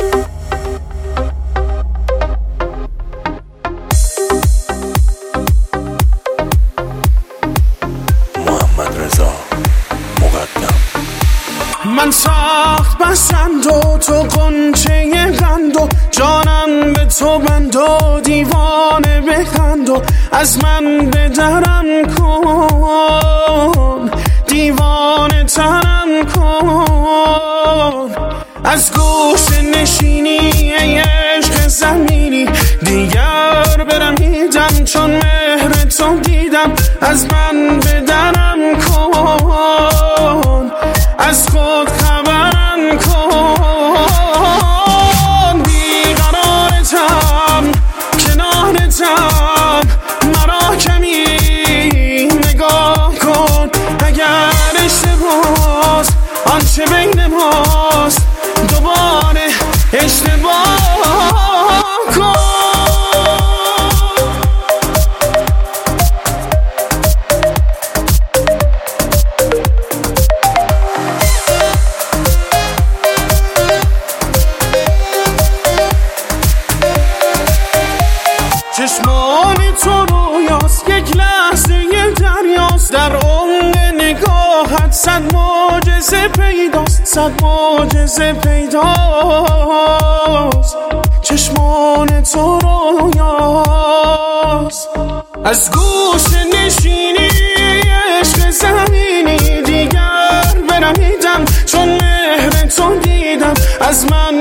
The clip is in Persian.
من سخت بسند و تو قنچه قند و جانم به تو بند و دیوانه بخند و از من به درم کن دیوانه ترم کن از گوش نشینی عشق زمینی دیگر برمیدم چون مهر تو دیدم از من به درم کن از خود خبرم کن بیقرارتم کنارتم مرا کمی نگاه کن اگر اشتباس آنچه بین ماست دوباره اشتباه کن چشمان تو رویاست یک لحظه دریاست در عمق نگاهت صد معجزه پیداست صد معجزه پیداست چشمان تو رویاست از گوش نشینی عشق زمینی دیگر برمیدم چون مهر تو دیدم از من